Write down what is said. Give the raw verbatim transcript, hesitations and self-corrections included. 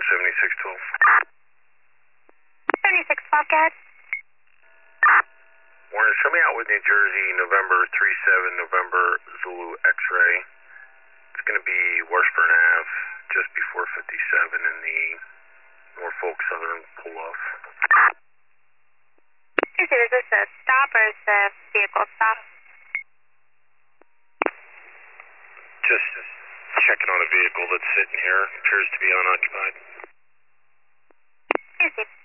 seventy-six twelve. seventy-six twelve, go ahead. Warren, show me out with New Jersey, November three seven, November Zulu X-ray. It's going to be Washburn Ave, just before fifty-seven in the Norfolk Southern pull-off. Is this a stop or is the vehicle stop? Just checking on a vehicle that's sitting here. Appears to be unoccupied. Is it